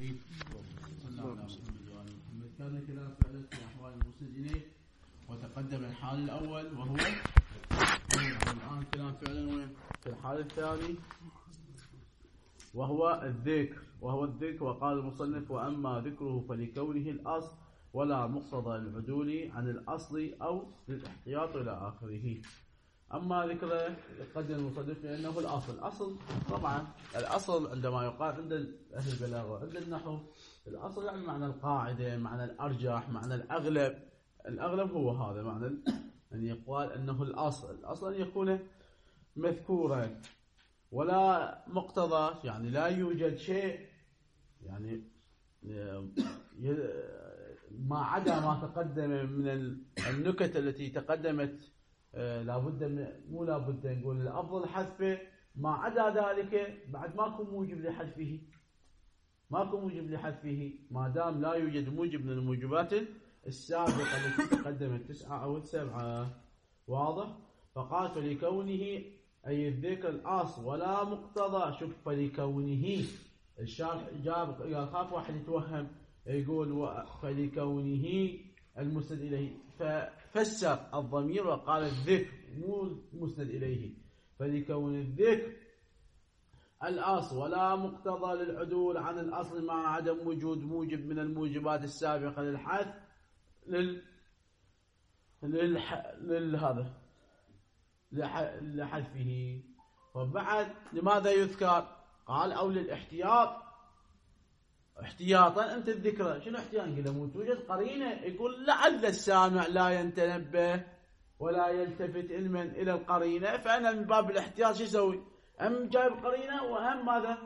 المرسلين صلى الله عليه وسلم. كان كلام فعلا في أحوال المسند إليه وتقدم الحال الأول وهو الآن كلام فعلا في الحال الثاني وهو الذكر. وقال المصنف: وأما ذكره فلكونه الأصل ولا مقتضى العدول عن الأصل أو للاحتياط إلى آخره. أما ذكره يقدم المصنف لأنه الأصل. طبعا الأصل عندما يقال عند أهل البلاغة عند النحو، الأصل يعني معنى القاعدة، معنى الأرجح، معنى الأغلب. الأغلب هو هذا معنى أن يقال أنه الأصل أن يكون مذكورا ولا مقتضى، يعني لا يوجد شيء يعني ما عدا ما تقدم من النكت التي تقدمت مو لابد نقول الأفضل حذفه، ما عدا ذلك بعد ماكو موجب لحذفه ما دام لا يوجد موجب من الموجبات السابقة التي تقدمت 9 أو 7. واضح؟ فقال فلكونه أي الذكر الأصل ولا مقتضى. شوف فلكونه، الشارح جاب يخاف واحد يتوهم يقول فلكونه المسند إليه، ففسر الضمير وقال الذكر مو مسند إليه. فلكون الذكر الأصل ولا مقتضى للعدول عن الأصل مع عدم وجود موجب من الموجبات السابقة للحذف لحذفه. وبعد لماذا يذكر؟ قال أو للاحتياط. احتياطا أنت الذكرى شنو احتياط؟ قل مو توجد قرينة يقول لعل السامع لا يتنبه ولا يلتفت علما إلى القرينة، فأنا من باب الاحتياط شو اسوي؟ أم جايب قرينة وهم ماذا؟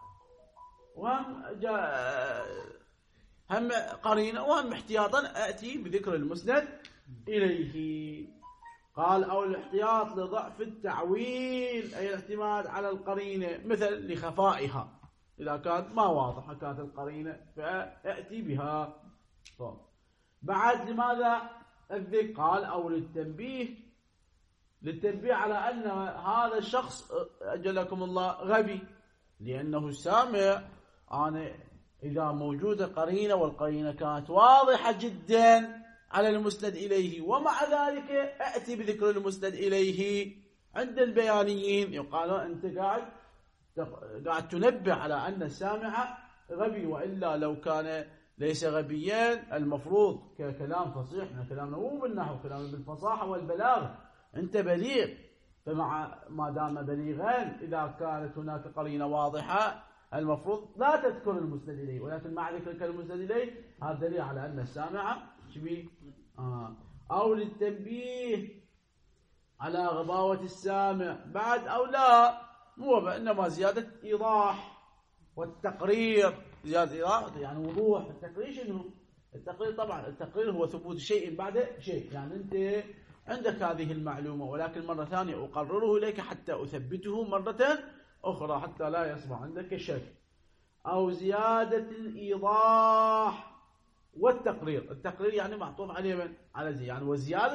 هم قرينة وهم احتياطا أتي بذكر المسند إليه. قال أو الاحتياط لضعف التعويل أي الاعتماد على القرينة، مثل لخفائها إذا كانت ما واضحة كانت القرينة فأتي بها. بعد لماذا الذكر؟ قال أو للتنبيه على أن هذا الشخص أجلكم الله غبي، لأنه السامع أنا إذا موجودة قرينة والقرينة كانت واضحة جدا على المسند إليه ومع ذلك أتي بذكر المسند إليه عند البيانيين يقالون أنت قاعد تنبه على أن السامع غبي، وإلا لو كان ليس غبيا المفروض ككلام فصيح من كلامنا مو بالنحو كلام بالفصاحة والبلاغة أنت بليغ، فمع ما دام بليغا إذا كانت هناك قرينة واضحة المفروض لا تذكر المسند إليه، ولكن مع ذكرك المسند إليه هذا دليل على أن السامع شبيه. أو للتنبيه على غباوة السامع بعد أو لا مو إنما زيادة إيضاح والتقرير. زيادة إيضاح يعني وضوح. التقرير شنو؟ التقرير طبعا التقرير هو ثبوت شيء بعد شيء، يعني أنت عندك هذه المعلومة ولكن مرة ثانية أقرره إليك حتى أثبته مرة أخرى حتى لا يصبح عندك شك. أو زيادة الإيضاح والتقرير. التقرير يعني معطوف عليه من؟ على زي يعني وزيادة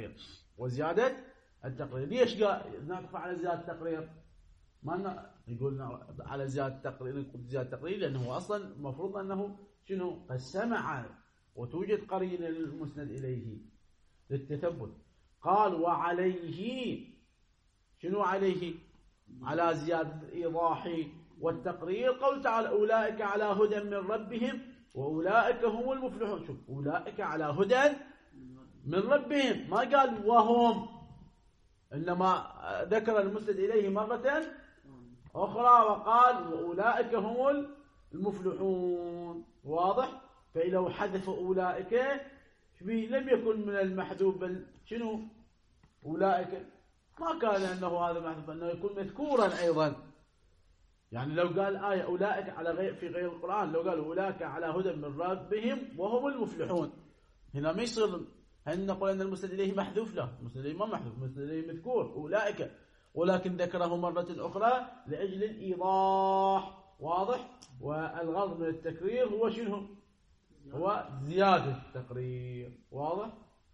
التقرير. ليش نعطف على زيادة التقرير؟ ما يقول على زيادة التقرير لأنه أصلا المفروض أنه شنو؟ قد سمع وتوجد قرينة للمسند إليه للتثبت. قال وعليه شنو عليه؟ على زيادة الإيضاح والتقرير. قول تعالى أولئك على هدى من ربهم وأولئك هم المفلحون. شوف أولئك على هدى من ربهم ما قال وهم، إنما ذكر المسند إليه مرة أخرى وقال وأولئك هم المفلحون. واضح؟ فلو حذف أولئك لم يكن من المحذوف بل شنو أولئك ما كان أنه هذا محذوف أنه يكون مذكورا أيضا. يعني لو قال آية أولئك على في غير القرآن لو قال أولئك على هدى من ربهم وهم المفلحون هنا ما يصير هل نقول أن المسند إليه محذوف؟ لا، المسند إليه ما محذوف، المسند إليه مذكور أولئك، ولكن ذكره مرة أخرى لأجل الإيضاح. واضح؟ والغرض من التكرير هو شنو؟ هو زيادة التقرير. واضح؟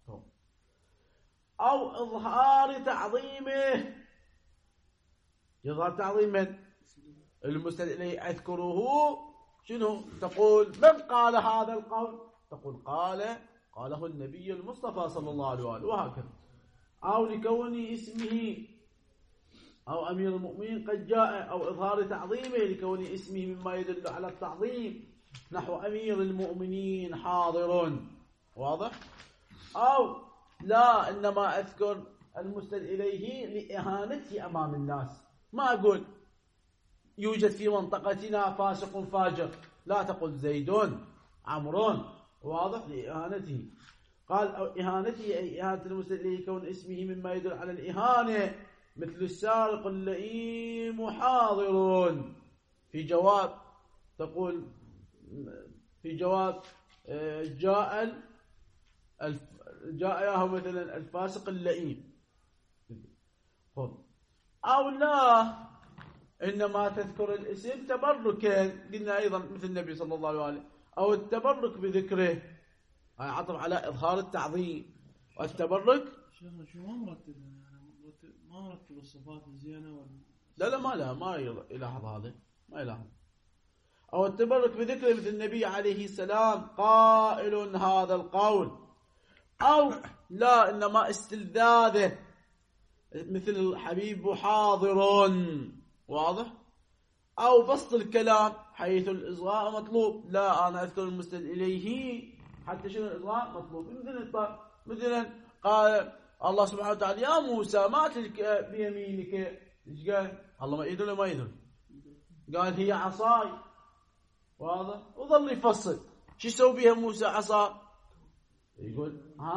أو إظهار تعظيمه. يظهر تعظيم من؟ المسند إليه أذكره شنو تقول؟ من قال هذا القول؟ تقول قاله النبي المصطفى صلى الله عليه وآله، وهكذا. أو لكون اسمه أو أمير المؤمنين قد جاء، أو إظهار تعظيمه لكون اسمه مما يدل على التعظيم، نحو أمير المؤمنين حاضر، واضح؟ أو لا، إنما أذكر المسند إليه لإهانته أمام الناس، ما أقول يوجد في منطقتنا فاسق فاجر، لا تقل زيد عمرو، واضح؟ لإهانته. قال أو إهانته أي إهانة المسند إليه كون اسمه مما يدل على الإهانة، مثل السارق اللئيم حاضر. في جواب تقول في جواب جاء مثلا الفاسق اللئيم، أو لا، إنما تذكر الاسم تبركا، قلنا أيضا مثل النبي صلى الله عليه وآله، أو التبرك بذكره، عطف على إظهار التعظيم والتبرك. شيخنا شو ما مرتب، يعني ما مرتب الصفات الزينة لا ما يلاحظ هذا، ما يلاحظ. أو التبرك بذكره مثل النبي عليه السلام قائل هذا القول، أو لا، إنما استلذاذه، مثل الحبيب حاضر، واضح؟ أو بسط الكلام حيث الإصغاء مطلوب، لا أنا أذكر المسند إليه حتى شنو الإصغاء مطلوب. مثلا قال الله سبحانه وتعالى يا موسى ما تلك بيمينك، ايش قال؟ الله ما يدل ما يدل، قال هي عصاي، واضح؟ وظل يفصل شو يسوي بها موسى عصا، يقول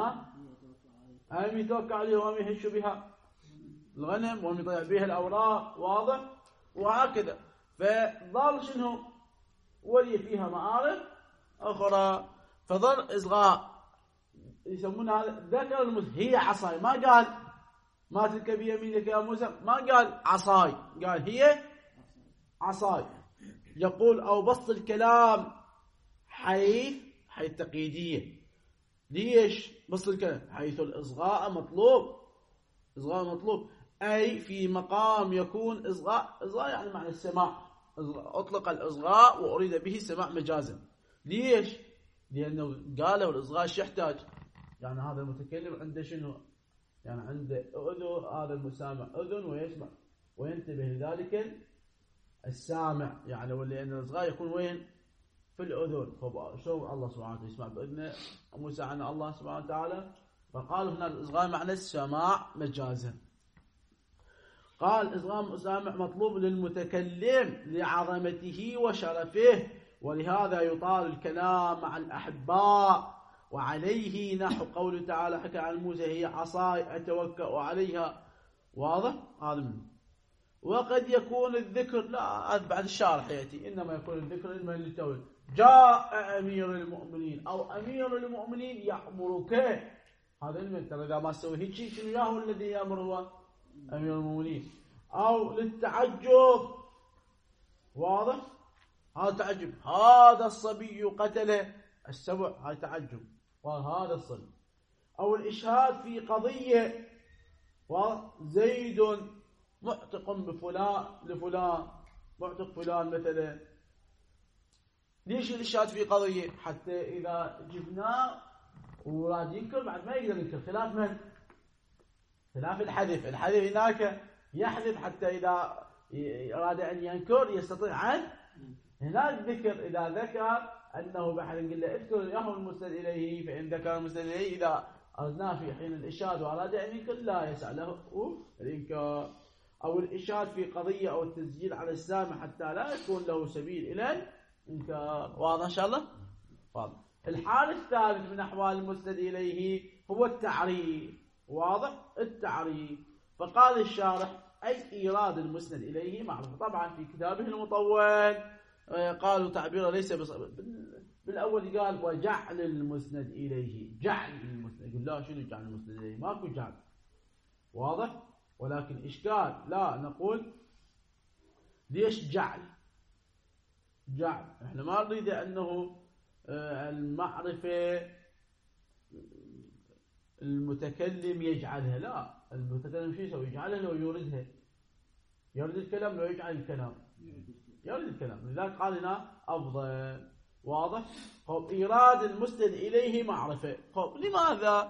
هم يتوكل عليها وهم يهش بها الغنم وهم يضيع بها الأوراق، واضح؟ وهكذا. فظل شنو ولي فيها مآرب أخرى، فظل إصغاء يسمونها ذكر المسند، هي عصاي، ما قال ما تلك بيمينك يا موسى، ما قال عصاي، قال هي عصاي. يقول أو بسط الكلام حيث تقييدية، ليش بسط الكلام؟ حيث الإصغاء مطلوب، إصغاء مطلوب، أي في مقام يكون إصغاء يعني معنى السماع، أطلق الإصغاء وأريد به السماع مجازا. ليش؟ لأنه قالوا الإصغاء شو يحتاج؟ يعني هذا المتكلم عنده شنو؟ يعني عنده أذن، هذا المسامع أذن ويسمع وينتبه لذلك السامع، يعني ولأن الإصغاء يكون وين؟ في الأذن. شو الله سبحانه وتعالى يسمع بأذنه موسى عن الله سبحانه وتعالى، فقالوا هنا الإصغاء معنى السماع مجازا. قال إصغاء مسامع مطلوب للمتكلم لعظمته وشرفه، ولهذا يطال الكلام مع الأحباء، وعليه نحو قوله تعالى حكى عن موسى هي عصاي أتوكأ عليها، واضح؟ هذا منه. وقد يكون الذكر، لا بعد الشارح يأتي، إنما يكون الذكر لمن للتوحيد، جاء أمير المؤمنين أو أمير المؤمنين يأمرك، هذا المن ترى إذا ما سوى هيك شيء شنو ياهو الذي يأمر هو أمير المؤمنين. أو للتعجب، واضح؟ هذا تعجب، هذا الصبي قتله السبع، هذا تعجب، وهذا الصبي. أو الإشهاد في قضية، زيد معتق بفلان لفلان، معتق فلان مثلا. ليش الإشهاد في قضية؟ حتى إذا جبناه وراد ينكر بعد ما يقدر ينكر، خلاف من؟ خلاف الحذف هناك يحذف حتى إذا أراد أن ينكر يستطيع أن هناك ذكر، إذا ذكر أنه بحث نقول له اذكر ياهو المسند إليه، فإن ذكر المسند إليه إذا أردناه في حين الإشهاد وأراد أن ينكر لا يسع له الإنكار. أو الإشهاد في قضية أو التسجيل على السامع حتى لا يكون له سبيل إلى الإنكار، واضح إن شاء الله؟ واضح. الحال الثالث من أحوال المسند إليه هو التعريف، واضح؟ التعريف. فقال الشارح أي إيراد المسند إليه معروف. طبعا في كتابه المطول قالوا تعبيره ليس بالأول قال وجعل المسند إليه، جعل المسند، يقول لا شنو جعل المسند إليه؟ ماكو جعل، واضح؟ ولكن إشكال، لا نقول ليش جعل؟ احنا ما نريد أنه المعرفة المتكلم يجعلها، لا، المتكلم شو يسوي؟ يجعلها لو يوردها، يرد الكلام لو يجعل الكلام، يرد الكلام. لذلك قال هنا أفضل. واضح؟ إيراد المسند إليه معرفة. لماذا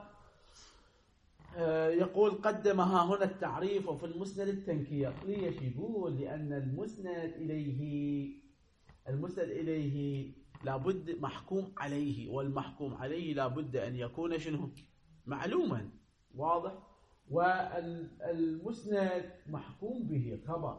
يقول قدمها هنا التعريف وفي المسند التنكير؟ ليش؟ يقول لأن المسند إليه لابد محكوم عليه، والمحكوم عليه لابد أن يكون شنو؟ معلوما. واضح؟ والمسند محكوم به، خبر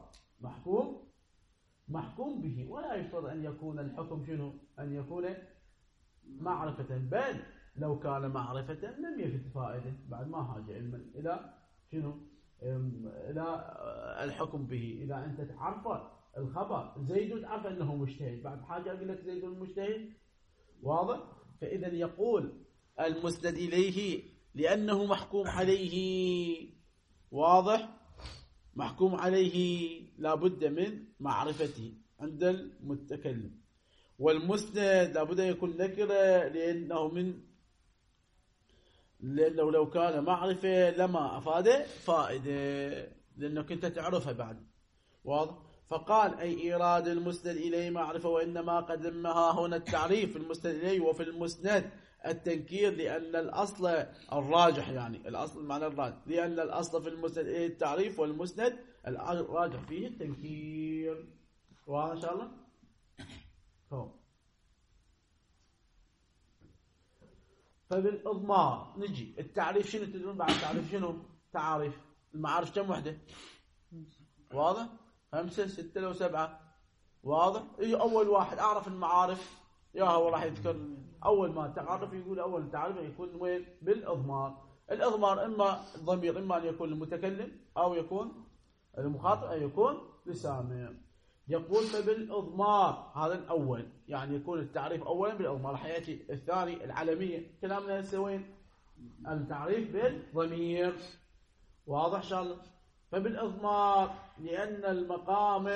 محكوم به، ولا يشترط أن يكون الحكم شنو؟ أن يكون معرفة، بل لو كان معرفة لم يفت فائدة، بعد ما حاجة علما إلى شنو؟ إلى الحكم به. إذا أنت تعرف الخبر زيد تعرف أنه مجتهد، بعد حاجة أقول لك زيد مجتهد. واضح؟ فإذا يقول المسند إليه لأنه محكوم عليه. واضح؟ محكوم عليه لابد من معرفته عند المتكلم. والمسند لابد أن يكون نكرة لأنه لو كان معرفة لما أفاد فائدة، لأنك أنت تعرفها بعد. واضح؟ فقال أي إيراد المسند إليه معرفة، وإنما قدمها هنا التعريف في المسند إليه وفي المسند التنكير، لأن الأصل الراجح، يعني الأصل معنى الراجح، لأن الأصل في المسند إليه التعريف، والمسند الراجح فيه التنكير. واضح إن شاء الله؟ فبالإضمار نجي التعريف شنو تدرون بعد التعريف شنو؟ تعاريف المعارف كم وحدة؟ واضح؟ 5 6 لو 7. واضح؟ أول واحد أعرف المعارف هو راح يذكر أول ما تعرف، يقول أول تعريف يكون وين؟ بالإضمار. الإضمار إما الضمير إما أن يكون المتكلم أو يكون المخاطب أو يكون لسامع. يقول فبالإضمار هذا الأول، يعني يكون التعريف أولا بالإضمار. راح يأتي الثاني العلمية، كلامنا هسه وين؟ التعريف بالضمير. واضح إن شاء الله؟ فبالإضمار لأن المقام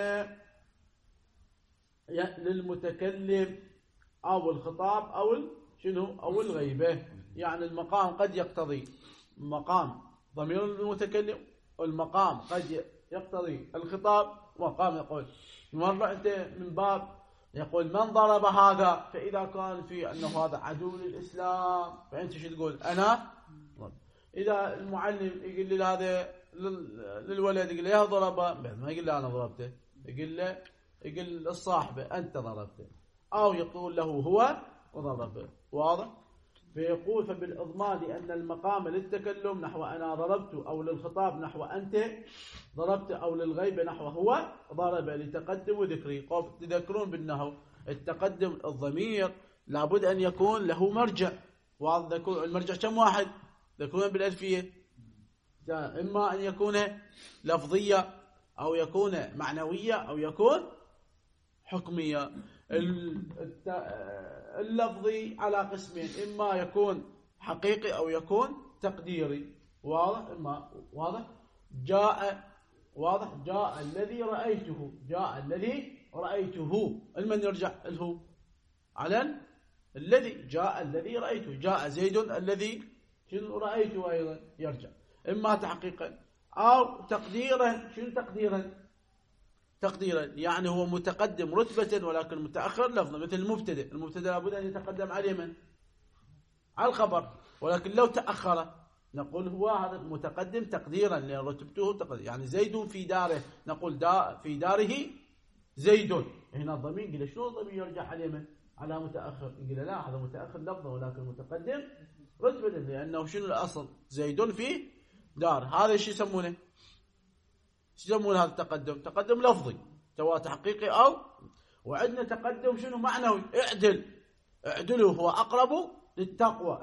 للمتكلم أو الخطاب أو شنو؟ أو الغيبة. يعني المقام قد يقتضي مقام ضمير المتكلم، والمقام قد يقتضي الخطاب. مقام يقول مرة أنت من باب يقول من ضرب هذا، فإذا كان في أنه هذا عدو للإسلام فأنت شو تقول؟ أنا. إذا المعلم يقول لي هذا للولد يقول له يا ضربه، ما يقول له أنا ضربته، يقول الصاحبة أنت ضربته، أو يقول له هو وضربه. واضح؟ فيقول فبالإضمار لأن المقام للتكلم نحو أنا ضربت، أو للخطاب نحو أنت ضربت، أو للغيبة نحو هو ضرب، لتقدم ذكري. تذكرون بالنحو التقدم الضمير لابد أن يكون له مرجع. واضح؟ المرجع كم واحد؟ ذكرون بالألفية، إما أن يكون لفظية أو يكون معنوية أو يكون حكمية. اللفظي على قسمين، إما يكون حقيقي أو يكون تقديري. واضح؟ واضح؟ جاء الذي رأيته، المن يرجع الهو على الذي، جاء الذي رأيته، جاء زيد الذي شنو رأيته أيضا يرجع، إما تحقيقا أو تقديرا. شنو تقديرا يعني هو متقدم رتبة ولكن متأخر لفظا، مثل المبتدأ لابد أن يتقدم على من؟ على الخبر، ولكن لو تأخر نقول هو هذا متقدم تقديرا لأن رتبته تقدير. يعني زيد في داره، نقول في داره زيد. هنا الضمير قيل شنو الضمير يرجع على من؟ على متأخر. قيل لا، هذا متأخر لفظا ولكن متقدم رتبة، لأنه شنو الأصل؟ زيد في دار. هذا شو يسمونه؟ هذا التقدم؟ تقدم لفظي سواء تحقيقي أو، وعندنا تقدم شنو معنوي. اعدلوا هو أقرب للتقوى،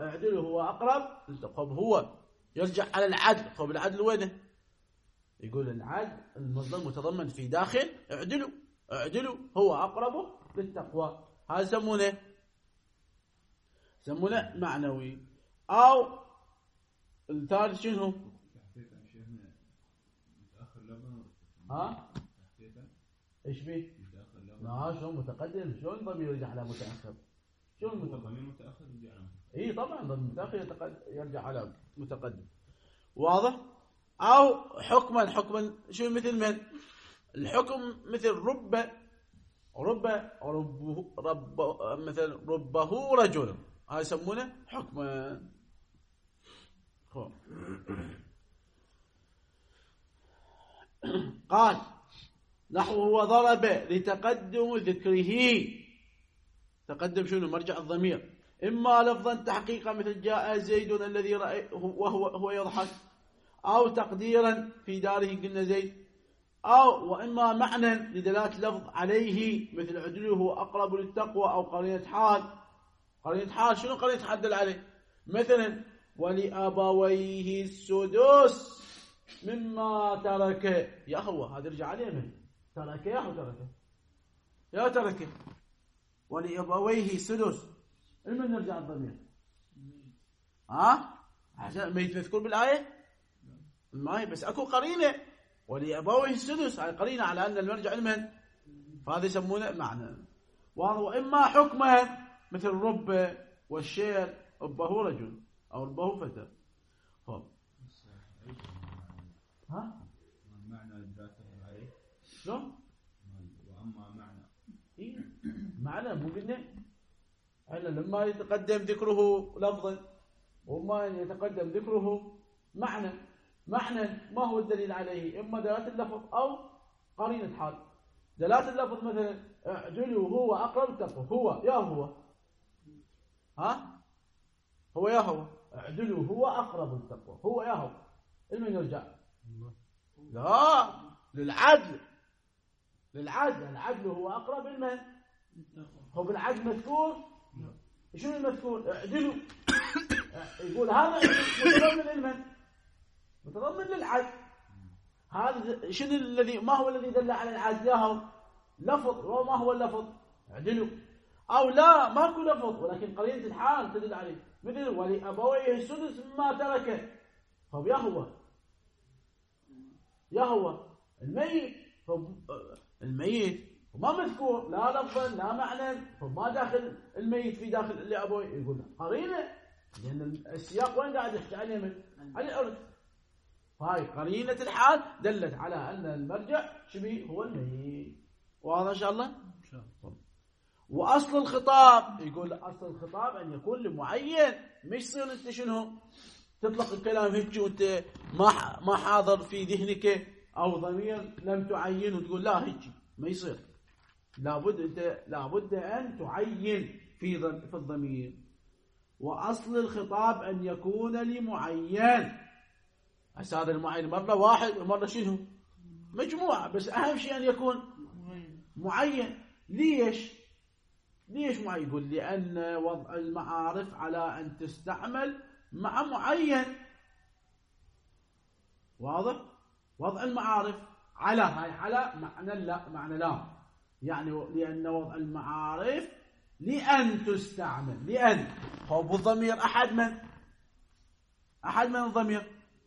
هو يرجع على العدل. طب العدل وينه؟ يقول العدل المصدر متضمن في داخل اعدلوا هو أقرب للتقوى. هذا يسمونه معنوي. أو الثالث شنو؟ ايش بيه؟ شلون متقدم؟ شلون ضمير يرجع على متأخر؟ شلون متأخر يرجع على طبعا ضمير متأخر يرجع على متقدم. واضح؟ أو حكما شو مثل من؟ الحكم مثل رب مثلا ربه رجل، هاي يسمونه حكما. قال نحو وضرب لتقدم ذكره. تقدم شنو؟ مرجع الضمير. إما لفظا تحقيقا مثل جاء زيد الذي رأى وهو يضحك، أو تقديرا في داره قلنا زيد، أو وإما معنى لدلالة لفظ عليه مثل عدله أقرب للتقوى، أو قرينة حال. قرينة حال شنو قرينة حال دل عليه؟ مثلا ولأبويه السدس مما ترك. يا هو هذا يرجع عليه من ترك يا هو تركه يا تركه. ولأبويه السدس المن يرجع الضمير؟ عشان ما يذكر بالآية ما هي بس أكو قرينة ولأبويه السدس، هاي قرينة على أن المرجع المن، فهذا يسمونه معنى. وإما حكما مثل رب والشير، ربه رجل أو ربه فتى. معنى الداخل عليه شلون؟ وأما معنى معنى مو قلنا احنا لما يتقدم ذكره لفظا وما يتقدم ذكره معنى. معنى ما هو الدليل عليه؟ إما دلالة اللفظ أو قرينة حال. دلالة اللفظ مثلا اعدلوا هو أقرب التقوى، هو يا هو هو يا هو اعدلوا هو أقرب التقوى، هو يا هو المن يرجع؟ لا للعدل. العدل هو أقرب المن. هو بالعدل مذكور. شنو المذكور؟ اعدلوا. يقول هذا متضمن المن، متضمن للعدل. هذا شنو الذي ما هو الذي دل على العدل؟ ياهو لفظ. وما هو اللفظ؟ اعدلوا. او لا ماكو لفظ ولكن قرينة الحال تدل عليه، مثل ولأبويه السدس مما ترك. طب يا هو الميت وما مذكور لا لفظا لا معنى، فما داخل الميت في داخل لأبويه. يقول قرينة، لأن السياق وين قاعد يحكي عليه؟ من على الأرض. هاي قرينة الحال دلت على أن المرجع شبيه هو الميت. واضح إن شاء الله؟ وأصل الخطاب، يقول أصل الخطاب أن يكون لمعين، مش يصير أنت شنو تطلق الكلام هيك وأنت ما حاضر في ذهنك، أو ضمير لم تعين وتقول لا هيك ما يصير. لابد أن تعين في الضمير. وأصل الخطاب أن يكون لمعين. هذا المعين مرة واحد ومرة شنو مجموعة، بس أهم شيء أن يكون معين. ليش معين؟ يقول لأن وضع المعارف على أن تستعمل مع معين. واضح؟ وضع المعارف على، هاي على معنى لا، يعني لأن وضع المعارف لأن تستعمل. لأن هو بالضمير أحد من الضمير؟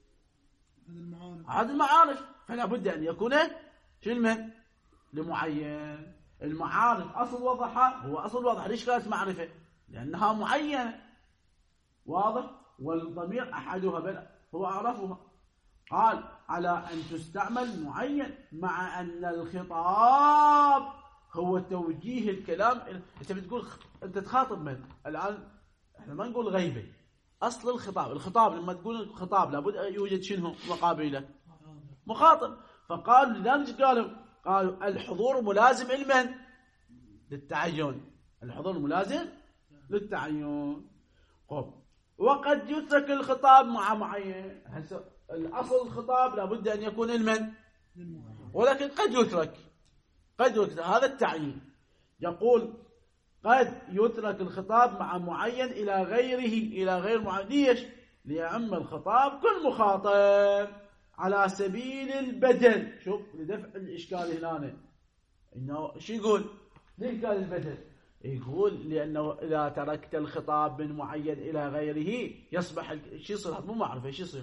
أحد المعارف. فلا بد أن يكون شلمن لمعين. المعارف أصل وضعها هو أصل وضع. ليش كانت معرفة؟ لأنها معينة. واضح؟ والضمير أحدها هو أعرفها. قال على أن تستعمل معين مع أن الخطاب هو توجيه الكلام. أنت بتقول أنت تخاطب من؟ الآن إحنا ما نقول غيبة. أصل الخطاب لما تقول الخطاب لابد أن يوجد شنو مقابله؟ مخاطب. فقالوا لذلك قالوا الحضور ملازم لمن؟ للتعين. الحضور ملازم للتعين. وقد يترك الخطاب مع معين. الأصل الخطاب لابد أن يكون لمن؟ ولكن قد يترك هذا التعيين. يقول قد يترك الخطاب مع معين إلى غير معين. ليش؟ ليعم الخطاب كل مخاطب على سبيل البدل. شوف لدفع الإشكال هنا إنه شو يقول؟ ليش قال البدل؟ يقول لأنه إذا تركت الخطاب من معين إلى غيره يصبح شو يصير؟ هذا مو معرفة. شو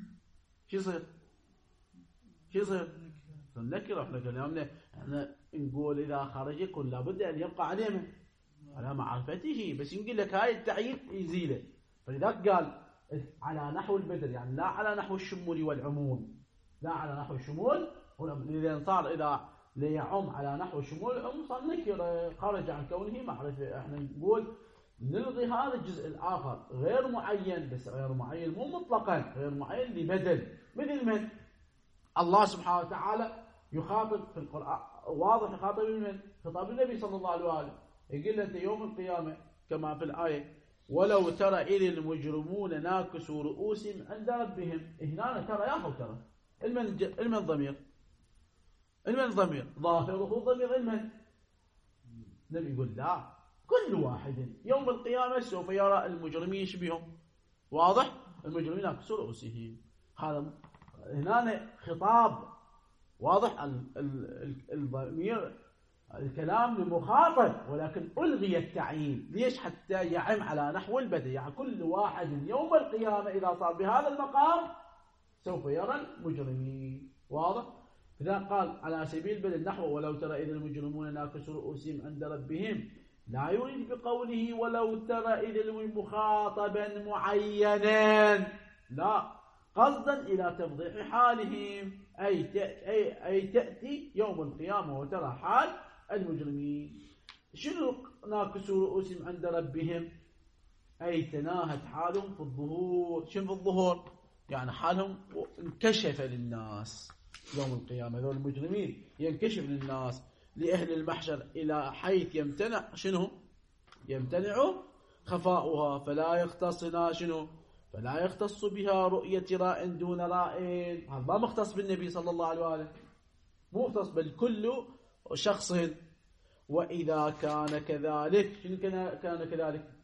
يصير؟ نكره. احنا كلامنا احنا نقول إذا خرج يكون لابد أن يبقى عليه على معرفته، بس يقول لك هاي التعيين يزيله. فلذلك قال على نحو البدل، يعني لا على نحو الشمول والعموم، لا على نحو الشمول والعموم. إذا صار إذا ليعم على نحو شمول العموم صار نكرة، خرج عن كونه معرفة. احنا نقول نلغي هذا الجزء الآخر غير معين، بس غير معين مو مطلقا، غير معين لبدل. مثل من الله سبحانه وتعالى يخاطب في القرآن واضح، يخاطب من خطاب النبي صلى الله عليه وآله، يقول له أنت يوم القيامة كما في الآية ولو ترى إذ المجرمون ناكسوا رؤوسهم عند ربهم. هنا ترى يا أخو ترى المن ضمير، المن ضمير ظاهره ضمير المن. النبي يقول لا، كل واحد يوم القيامة سوف يرى المجرمين شبههم. واضح؟ المجرمين ناكسوا رؤوسهم. هذا هنا خطاب واضح، الضمير الكلام لمخاطب، ولكن ألغي التعيين. ليش؟ حتى يعم على نحو البدء، يعني كل واحد يوم القيامة إذا صار بهذا المقام سوف يرى المجرمين. واضح؟ إذا قال على سبيل البدء نحو ولو ترى إذا المجرمون ناكسوا رؤوسهم عند ربهم، لا يريد بقوله ولو ترى إذا مخاطبا معينا، لا، قصدا إلى تفضيح حالهم، أي تأتي يوم القيامة وترى حال المجرمين. شنو ناكسوا رؤوسهم عند ربهم؟ أي تناهت حالهم في الظهور. شنو في الظهور؟ يعني حالهم انكشف للناس يوم القيامة. ذول المجرمين ينكشف للناس لأهل المحشر إلى حيث يمتنع شنو؟ يمتنع خفاؤها، فلا يختصنا شنو؟ فلا يختص بها رؤية راء دون راء. هذا ما مختص بالنبي صلى الله عليه وآله، مو مختص بل كل شخص. وإذا كان كذلك، شنو كان كذلك؟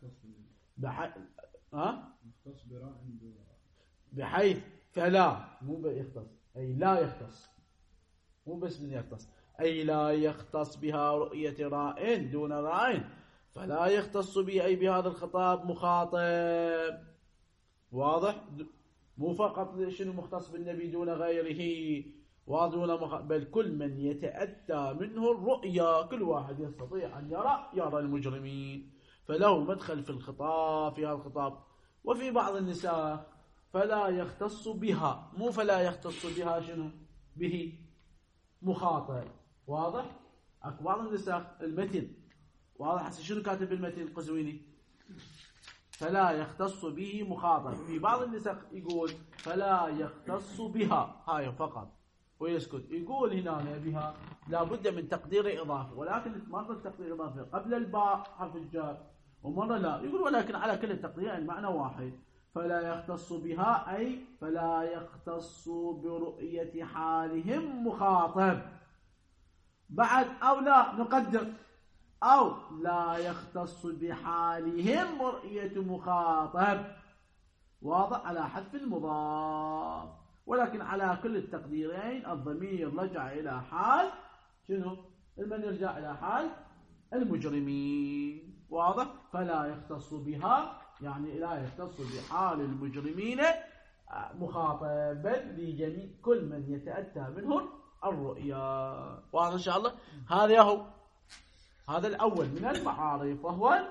مختص براء دون راء، بحيث فلا، مو يختص، أي لا يختص، مو بس من يختص، أي لا يختص بها رؤية راء دون راء، فلا يختص به أي بهذا الخطاب مخاطب. واضح؟ مو فقط شنو مختص بالنبي دون غيره، بل كل من يتأتى منه الرؤيا، كل واحد يستطيع أن يرى المجرمين، فله مدخل في الخطاب، في هذا الخطاب. وفي بعض النساء فلا يختص بها، مو فلا يختص بها شنو؟ به مخاطب. واضح؟ أكو بعض النساء المتن واضح. هسه شنو كاتب المتن القزويني؟ فلا يختص به مخاطب. في بعض النساء يقول فلا يختص بها، هاي فقط ويسكت. يقول هنا بها لابد من تقدير إضافي، ولكن مرة التقدير إضافي قبل الباء حرف الجر ومرة لا. يقول ولكن على كل التقدير المعنى واحد. فلا يختص بها أي فلا يختص برؤية حالهم مخاطب. بعد أو لا نقدر أو لا يختص بحالهم رؤية مخاطب. واضح؟ على حذف المضاف، ولكن على كل التقديرين الضمير رجع إلى حال شنو؟ من يرجع إلى حال المجرمين. واضح؟ فلا يختص بها يعني لا يختص بحال المجرمين مخاطب، بل لجميع كل من يتأتى منهم الرؤيا. واضح إن شاء الله؟ هذا الأول من المعارف،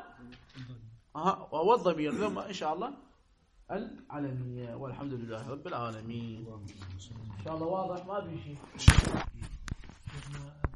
وهو الضمير، ثم إن شاء الله العلمية. والحمد لله رب العالمين. إن شاء الله واضح، ما في شيء.